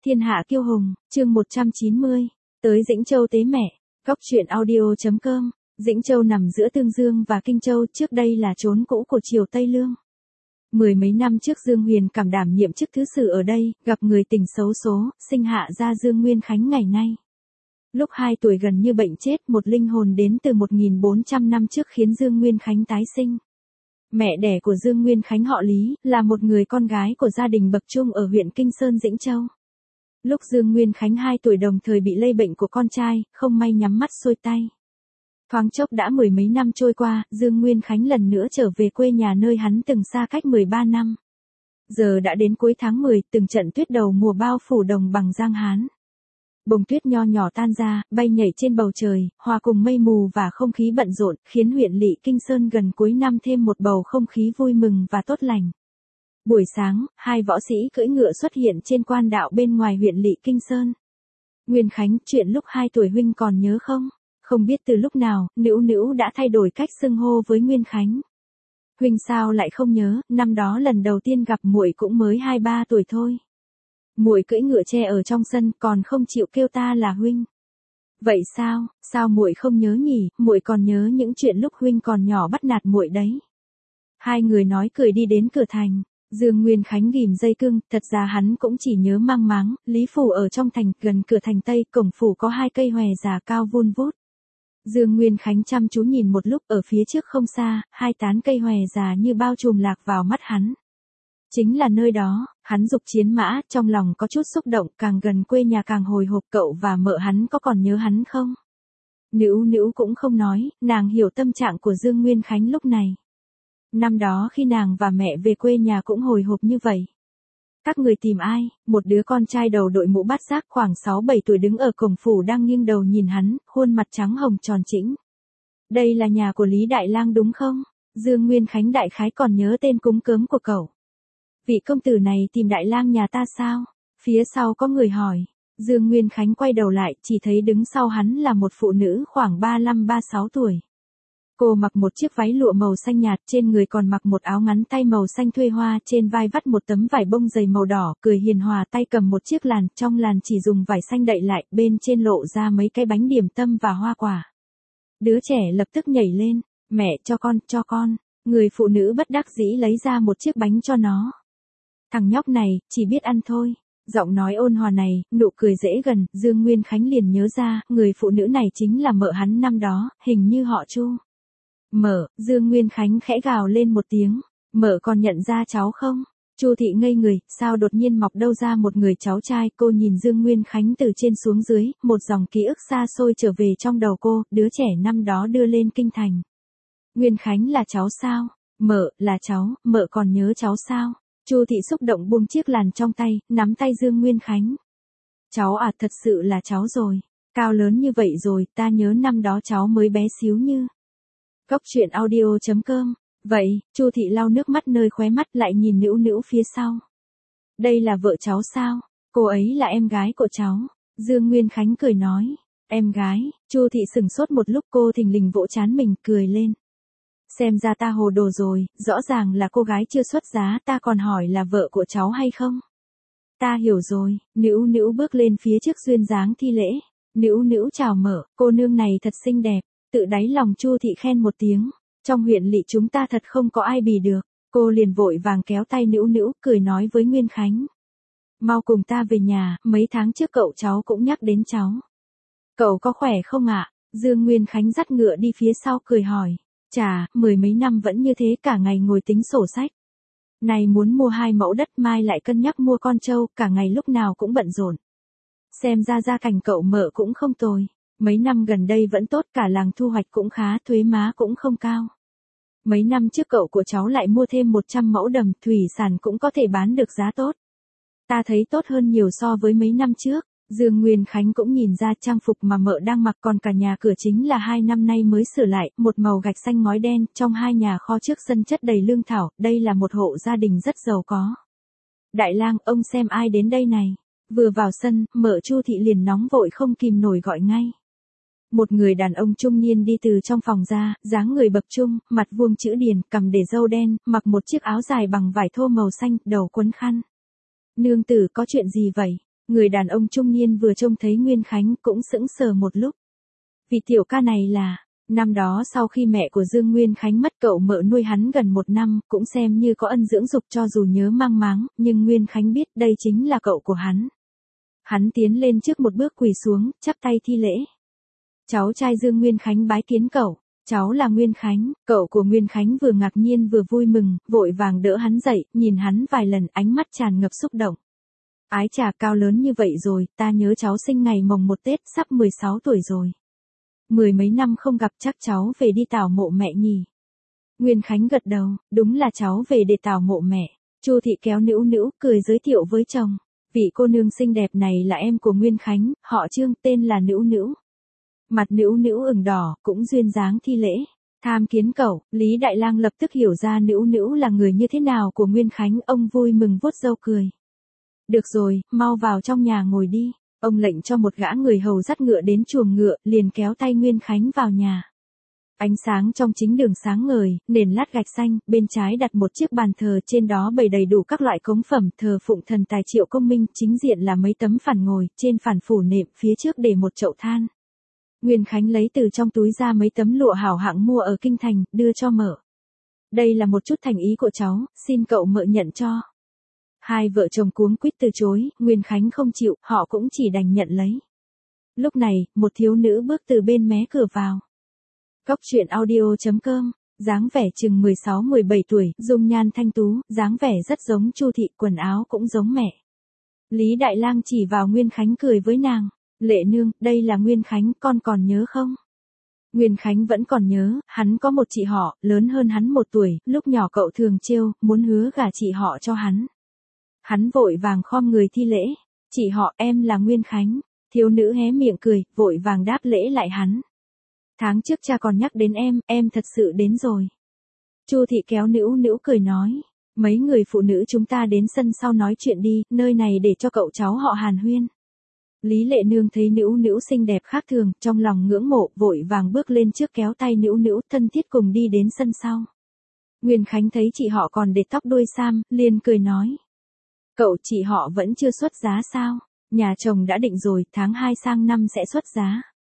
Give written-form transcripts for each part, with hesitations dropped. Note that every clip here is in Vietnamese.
Thiên hạ kiêu hùng, chương 190, tới Dĩnh Châu tế mẹ, góc truyện audio.com, Dĩnh Châu nằm giữa Tương Dương và Kinh Châu, trước đây là trốn cũ của triều Tây Lương. Mười mấy năm trước Dương Huyền cảm đảm nhiệm chức thứ sử ở đây, gặp người tình xấu số, sinh hạ ra Dương Nguyên Khánh ngày nay. Lúc 2 tuổi gần như bệnh chết, một linh hồn đến từ 1400 năm trước khiến Dương Nguyên Khánh tái sinh. Mẹ đẻ của Dương Nguyên Khánh họ Lý, là một người con gái của gia đình bậc trung ở huyện Kinh Sơn Dĩnh Châu. Lúc Dương Nguyên Khánh 2 tuổi đồng thời bị lây bệnh của con trai, không may nhắm mắt xuôi tay. Thoáng chốc đã mười mấy năm trôi qua, Dương Nguyên Khánh lần nữa trở về quê nhà nơi hắn từng xa cách 13 năm. Giờ đã đến cuối tháng 10, từng trận tuyết đầu mùa bao phủ đồng bằng Giang Hán. Bông tuyết nho nhỏ tan ra, bay nhảy trên bầu trời, hòa cùng mây mù và không khí bận rộn, khiến huyện lỵ Kinh Sơn gần cuối năm thêm một bầu không khí vui mừng và tốt lành. Buổi sáng, 2 võ sĩ cưỡi ngựa xuất hiện trên quan đạo bên ngoài huyện lỵ Kinh Sơn. Nguyên Khánh, chuyện lúc 2 tuổi huynh còn nhớ không? Không biết từ lúc nào, Nữu Nữu đã thay đổi cách xưng hô với Nguyên Khánh. Huynh sao lại không nhớ, năm đó lần đầu tiên gặp muội cũng mới 2-3 tuổi thôi. Muội cưỡi ngựa tre ở trong sân, còn không chịu kêu ta là huynh. Vậy sao muội không nhớ nhỉ, muội còn nhớ những chuyện lúc huynh còn nhỏ bắt nạt muội đấy. Hai người nói cười đi đến cửa thành. Dương Nguyên Khánh ghim dây cương, thật ra hắn cũng chỉ nhớ mang máng, Lý Phủ ở trong thành, gần cửa thành Tây, cổng phủ có 2 cây hòe già cao vun vút. Dương Nguyên Khánh chăm chú nhìn một lúc, ở phía trước không xa, 2 tán cây hòe già như bao trùm lạc vào mắt hắn. Chính là nơi đó, hắn dục chiến mã, trong lòng có chút xúc động, càng gần quê nhà càng hồi hộp. Cậu và mợ hắn có còn nhớ hắn không? Nữu Nữu cũng không nói, nàng hiểu tâm trạng của Dương Nguyên Khánh lúc này. Năm đó khi nàng và mẹ về quê nhà cũng hồi hộp như vậy. Các người tìm ai? Một đứa con trai đầu đội mũ bát giác khoảng 6-7 tuổi đứng ở cổng phủ đang nghiêng đầu nhìn hắn, khuôn mặt trắng hồng tròn trĩnh. Đây là nhà của Lý Đại Lang đúng không? Dương Nguyên Khánh đại khái còn nhớ tên cúng cớm của cậu. Vị công tử này tìm Đại Lang nhà ta sao? Phía sau có người hỏi. Dương Nguyên Khánh quay đầu lại, chỉ thấy đứng sau hắn là một phụ nữ khoảng 35-36 tuổi. Cô mặc một chiếc váy lụa màu xanh nhạt, trên người còn mặc một áo ngắn tay màu xanh thuê hoa, trên vai vắt một tấm vải bông dày màu đỏ, cười hiền hòa, tay cầm một chiếc làn, trong làn chỉ dùng vải xanh đậy lại, bên trên lộ ra mấy cái bánh điểm tâm và hoa quả. Đứa trẻ lập tức nhảy lên, mẹ cho con, người phụ nữ bất đắc dĩ lấy ra một chiếc bánh cho nó. Thằng nhóc này, chỉ biết ăn thôi. Giọng nói ôn hòa này, nụ cười dễ gần, Dương Nguyên Khánh liền nhớ ra, người phụ nữ này chính là mợ hắn năm đó, hình như họ Chu. Mợ, Dương Nguyên Khánh khẽ gào lên một tiếng, mợ còn nhận ra cháu không? Chu thị ngây người, sao đột nhiên mọc đâu ra một người cháu trai, cô nhìn Dương Nguyên Khánh từ trên xuống dưới, một dòng ký ức xa xôi trở về trong đầu cô, đứa trẻ năm đó đưa lên kinh thành. Nguyên Khánh là cháu sao? Mợ, là cháu, mợ còn nhớ cháu sao? Chu thị xúc động buông chiếc làn trong tay, nắm tay Dương Nguyên Khánh. Cháu à, thật sự là cháu rồi, cao lớn như vậy rồi, ta nhớ năm đó cháu mới bé xíu như. Góc truyện audio.com. Vậy, Chu thị lau nước mắt nơi khóe mắt lại nhìn Nữu Nữu phía sau. Đây là vợ cháu sao? Cô ấy là em gái của cháu. Dương Nguyên Khánh cười nói. Em gái, Chu thị sửng sốt một lúc, cô thình lình vỗ trán mình, cười lên. Xem ra ta hồ đồ rồi, rõ ràng là cô gái chưa xuất giá, ta còn hỏi là vợ của cháu hay không? Ta hiểu rồi, Nữu Nữu bước lên phía trước duyên dáng thi lễ. Nữu Nữu chào mợ, cô nương này thật xinh đẹp. Tự đáy lòng Chu thị khen một tiếng, trong huyện lỵ chúng ta thật không có ai bì được. Cô liền vội vàng kéo tay Nữu Nữu, cười nói với Nguyên Khánh. Mau cùng ta về nhà, mấy tháng trước cậu cháu cũng nhắc đến cháu. Cậu có khỏe không ạ? Dương Nguyên Khánh dắt ngựa đi phía sau cười hỏi. Chà, mười mấy năm vẫn như thế, cả ngày ngồi tính sổ sách. Này muốn mua 2 mẫu đất, mai lại cân nhắc mua con trâu, cả ngày lúc nào cũng bận rộn. Xem ra gia cảnh cậu mợ cũng không tồi. Mấy năm gần đây vẫn tốt, cả làng thu hoạch cũng khá, thuế má cũng không cao. Mấy năm trước cậu của cháu lại mua thêm 100 mẫu đầm, thủy sản cũng có thể bán được giá tốt. Ta thấy tốt hơn nhiều so với mấy năm trước. Dương Nguyên Khánh cũng nhìn ra trang phục mà mợ đang mặc, còn cả nhà cửa chính là 2 năm nay mới sửa lại, một màu gạch xanh ngói đen, trong 2 nhà kho trước sân chất đầy lương thảo, đây là một hộ gia đình rất giàu có. Đại Lang, ông xem ai đến đây này. Vừa vào sân, mợ Chu thị liền nóng vội không kìm nổi gọi ngay. Một người đàn ông trung niên đi từ trong phòng ra, dáng người bậc trung, mặt vuông chữ điền, cằm để râu đen, mặc một chiếc áo dài bằng vải thô màu xanh, đầu quấn khăn. Nương tử, có chuyện gì vậy? Người đàn ông trung niên vừa trông thấy Nguyên Khánh cũng sững sờ một lúc. Vì tiểu ca này là, năm đó sau khi mẹ của Dương Nguyên Khánh mất cậu mợ nuôi hắn gần 1 năm, cũng xem như có ân dưỡng dục cho dù nhớ mang máng, nhưng Nguyên Khánh biết đây chính là cậu của hắn. Hắn tiến lên trước một bước quỳ xuống, chắp tay thi lễ. Cháu trai Dương Nguyên Khánh bái kiến cậu. Cháu là Nguyên Khánh. Cậu của Nguyên Khánh vừa ngạc nhiên vừa vui mừng, vội vàng đỡ hắn dậy, nhìn hắn vài lần, ánh mắt tràn ngập xúc động. Ái chà, cao lớn như vậy rồi, ta nhớ cháu sinh ngày mồng 1 Tết, sắp 16 tuổi rồi. 10 mấy năm không gặp, chắc cháu về đi tảo mộ mẹ nhỉ. Nguyên Khánh gật đầu, đúng là cháu về để tảo mộ mẹ. Chu Thị kéo Nữu Nữu, cười giới thiệu với chồng. Vị cô nương xinh đẹp này là em của Nguyên Khánh, họ Trương, tên là Nữu Nữu. Mặt Nữu Nữu ửng đỏ, cũng duyên dáng thi lễ. Tham kiến cậu, Lý Đại Lang lập tức hiểu ra Nữu Nữu là người như thế nào của Nguyên Khánh, ông vui mừng vuốt râu cười. Được rồi, mau vào trong nhà ngồi đi. Ông lệnh cho một gã người hầu dắt ngựa đến chuồng ngựa, liền kéo tay Nguyên Khánh vào nhà. Ánh sáng trong chính đường sáng ngời, nền lát gạch xanh, bên trái đặt một chiếc bàn thờ, trên đó bày đầy đủ các loại cống phẩm, thờ phụng thần tài Triệu Công Minh, chính diện là mấy tấm phản ngồi, trên phản phủ nệm, phía trước để một chậu than. Nguyên Khánh lấy từ trong túi ra mấy tấm lụa hảo hạng mua ở kinh thành, đưa cho mợ. Đây là một chút thành ý của cháu, xin cậu mợ nhận cho. Hai vợ chồng cuống quýt từ chối, Nguyên Khánh không chịu, họ cũng chỉ đành nhận lấy. Lúc này, một thiếu nữ bước từ bên mé cửa vào. Góc truyện audio.com, dáng vẻ chừng 16-17 tuổi, dung nhan thanh tú, dáng vẻ rất giống Chu Thị, quần áo cũng giống mẹ. Lý Đại Lang chỉ vào Nguyên Khánh cười với nàng. Lệ nương, đây là Nguyên Khánh, con còn nhớ không? Nguyên Khánh vẫn còn nhớ, hắn có một chị họ, lớn hơn hắn 1 tuổi, lúc nhỏ cậu thường trêu, muốn hứa gả chị họ cho hắn. Hắn vội vàng khom người thi lễ. Chị họ, em là Nguyên Khánh. Thiếu nữ hé miệng cười, vội vàng đáp lễ lại hắn. Tháng trước cha còn nhắc đến em thật sự đến rồi. Chu Thị kéo Nữu Nữu cười nói. Mấy người phụ nữ chúng ta đến sân sau nói chuyện đi, nơi này để cho cậu cháu họ hàn huyên. Lý Lệ Nương thấy Nữu Nữu xinh đẹp khác thường, trong lòng ngưỡng mộ, vội vàng bước lên trước kéo tay Nữu Nữu, thân thiết cùng đi đến sân sau. Nguyên Khánh thấy chị họ còn để tóc đuôi sam, liền cười nói. Cậu chị họ vẫn chưa xuất giá sao? Nhà chồng đã định rồi, tháng 2 sang năm sẽ xuất giá.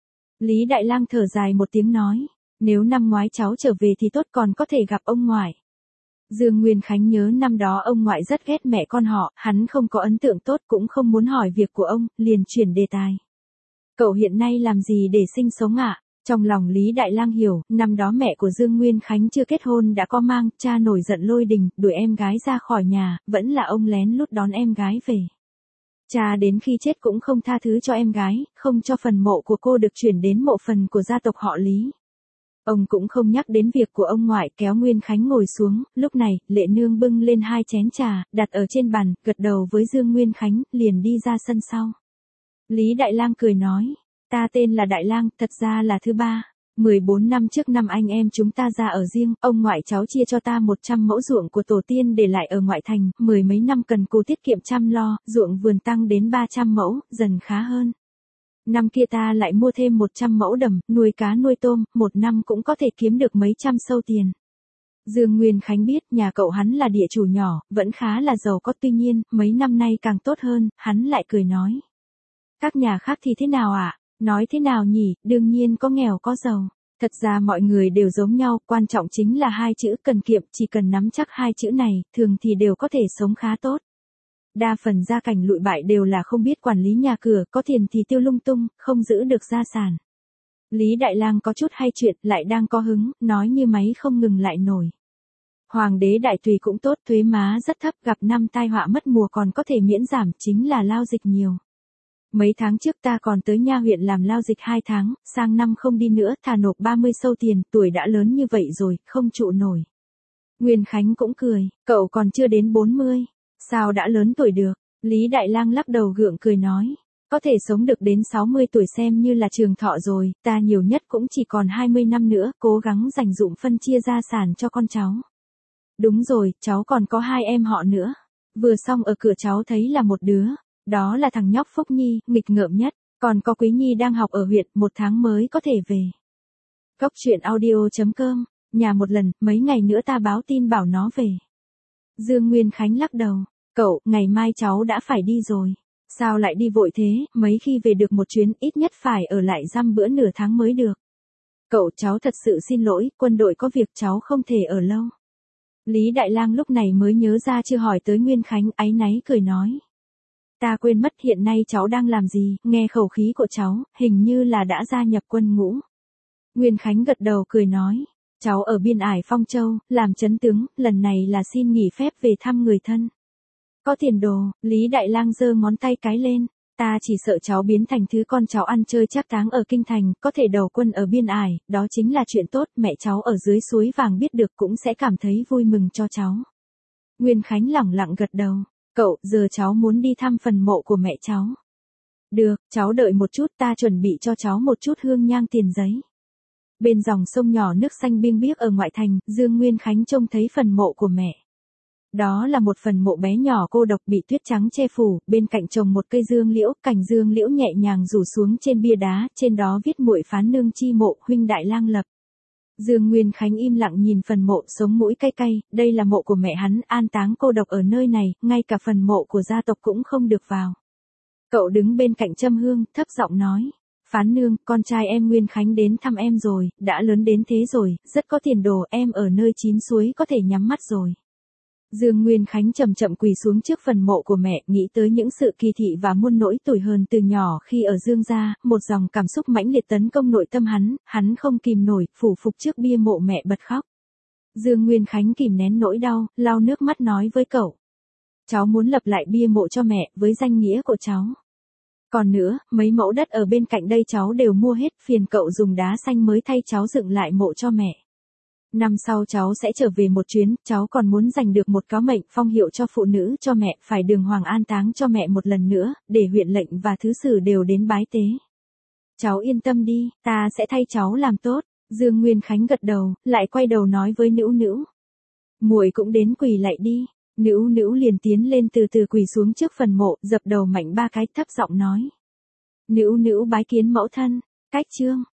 Lý Đại Lang thở dài một tiếng nói. Nếu năm ngoái cháu trở về thì tốt, còn có thể gặp ông ngoại. Dương Nguyên Khánh nhớ năm đó ông ngoại rất ghét mẹ con họ, hắn không có ấn tượng tốt, cũng không muốn hỏi việc của ông, liền chuyển đề tài. Cậu hiện nay làm gì để sinh sống ạ? Trong lòng Lý Đại Lang hiểu, năm đó mẹ của Dương Nguyên Khánh chưa kết hôn đã có mang, cha nổi giận lôi đình, đuổi em gái ra khỏi nhà, vẫn là ông lén lút đón em gái về. Cha đến khi chết cũng không tha thứ cho em gái, không cho phần mộ của cô được chuyển đến mộ phần của gia tộc họ Lý. Ông cũng không nhắc đến việc của ông ngoại, kéo Nguyên Khánh ngồi xuống, lúc này, Lệ Nương bưng lên 2 chén trà, đặt ở trên bàn, gật đầu với Dương Nguyên Khánh, liền đi ra sân sau. Lý Đại Lang cười nói, ta tên là Đại Lang, thật ra là thứ ba. 14 năm trước năm anh em chúng ta ra ở riêng, ông ngoại cháu chia cho ta 100 mẫu ruộng của tổ tiên để lại ở ngoại thành, 10 mấy năm cần cù tiết kiệm chăm lo, ruộng vườn tăng đến 300 mẫu, dần khá hơn. Năm kia ta lại mua thêm 100 mẫu đầm, nuôi cá nuôi tôm, 1 năm cũng có thể kiếm được mấy trăm sâu tiền. Dương Nguyên Khánh biết nhà cậu hắn là địa chủ nhỏ, vẫn khá là giàu có, tuy nhiên, mấy năm nay càng tốt hơn, hắn lại cười nói. Các nhà khác thì thế nào ạ? Nói thế nào nhỉ, đương nhiên có nghèo có giàu. Thật ra mọi người đều giống nhau, quan trọng chính là 2 chữ cần kiệm, chỉ cần nắm chắc 2 chữ này, thường thì đều có thể sống khá tốt. Đa phần gia cảnh lụi bại đều là không biết quản lý nhà cửa, có tiền thì tiêu lung tung, không giữ được gia sản. Lý Đại Lang có chút hay chuyện, lại đang có hứng, nói như máy không ngừng lại nổi. Hoàng đế đại tùy cũng tốt, thuế má rất thấp, gặp năm tai họa mất mùa còn có thể miễn giảm, chính là lao dịch nhiều. Mấy tháng trước ta còn tới nha huyện làm lao dịch 2 tháng, sang năm không đi nữa, thà nộp 30 sâu tiền, tuổi đã lớn như vậy rồi, không trụ nổi. Nguyên Khánh cũng cười, cậu còn chưa đến 40, sao đã lớn tuổi được? Lý Đại Lang lắc đầu gượng cười nói, có thể sống được đến 60 tuổi xem như là trường thọ rồi, ta nhiều nhất cũng chỉ còn 20 năm nữa, cố gắng dành dụm phân chia gia sản cho con cháu. Đúng rồi, cháu còn có 2 em họ nữa. Vừa xong ở cửa cháu thấy là một đứa. Đó là thằng nhóc Phúc Nhi, nghịch ngợm nhất, còn có Quý Nhi đang học ở huyện, 1 tháng mới có thể về. Góc truyện audio.com, nhà một lần, mấy ngày nữa ta báo tin bảo nó về. Dương Nguyên Khánh lắc đầu, cậu, ngày mai cháu đã phải đi rồi. Sao lại đi vội thế, mấy khi về được một chuyến ít nhất phải ở lại dăm bữa nửa tháng mới được. Cậu, cháu thật sự xin lỗi, quân đội có việc cháu không thể ở lâu. Lý Đại Lang lúc này mới nhớ ra chưa hỏi tới Nguyên Khánh, áy náy cười nói. Ta quên mất hiện nay cháu đang làm gì, nghe khẩu khí của cháu, hình như là đã gia nhập quân ngũ. Nguyên Khánh gật đầu cười nói. Cháu ở biên ải Phong Châu, làm chấn tướng, lần này là xin nghỉ phép về thăm người thân. Có tiền đồ, Lý Đại Lang giơ ngón tay cái lên. Ta chỉ sợ cháu biến thành thứ con cháu ăn chơi trác táng ở kinh thành, có thể đầu quân ở biên ải, đó chính là chuyện tốt, mẹ cháu ở dưới suối vàng biết được cũng sẽ cảm thấy vui mừng cho cháu. Nguyên Khánh lẳng lặng gật đầu. Cậu, giờ cháu muốn đi thăm phần mộ của mẹ cháu. Được, cháu đợi một chút, ta chuẩn bị cho cháu một chút hương nhang tiền giấy. Bên dòng sông nhỏ nước xanh biêng biếc ở ngoại thành, Dương Nguyên Khánh trông thấy phần mộ của mẹ. Đó là một phần mộ bé nhỏ cô độc bị tuyết trắng che phủ, bên cạnh trồng một cây dương liễu, cành dương liễu nhẹ nhàng rủ xuống trên bia đá, trên đó viết muội phán nương chi mộ, huynh Đại Lang lập. Dương Nguyên Khánh im lặng nhìn phần mộ, sống mũi cay cay, đây là mộ của mẹ hắn, an táng cô độc ở nơi này, ngay cả phần mộ của gia tộc cũng không được vào. Cậu đứng bên cạnh châm hương, thấp giọng nói. Phán nương, con trai em Nguyên Khánh đến thăm em rồi, đã lớn đến thế rồi, rất có tiền đồ, em ở nơi chín suối có thể nhắm mắt rồi. Dương Nguyên Khánh chậm chậm quỳ xuống trước phần mộ của mẹ, nghĩ tới những sự kỳ thị và muôn nỗi tủi hờn từ nhỏ khi ở Dương gia, một dòng cảm xúc mãnh liệt tấn công nội tâm hắn không kìm nổi, phủ phục trước bia mộ mẹ bật khóc. Dương Nguyên Khánh kìm nén nỗi đau, lau nước mắt nói với cậu. Cháu muốn lập lại bia mộ cho mẹ, với danh nghĩa của cháu. Còn nữa, mấy mẫu đất ở bên cạnh đây cháu đều mua hết, phiền cậu dùng đá xanh mới thay cháu dựng lại mộ cho mẹ. Năm sau cháu sẽ trở về một chuyến, cháu còn muốn giành được một cáo mệnh phong hiệu cho phụ nữ cho mẹ, phải đường hoàng an táng cho mẹ một lần nữa, để huyện lệnh và thứ sử đều đến bái tế. Cháu yên tâm đi, ta sẽ thay cháu làm tốt. Dương Nguyên Khánh gật đầu, lại quay đầu nói với Nữu Nữu. Muội cũng đến quỳ lạy đi. Nữu Nữu liền tiến lên từ từ quỳ xuống trước phần mộ, dập đầu mạnh 3 cái, thấp giọng nói. Nữu Nữu bái kiến mẫu thân. Cách chương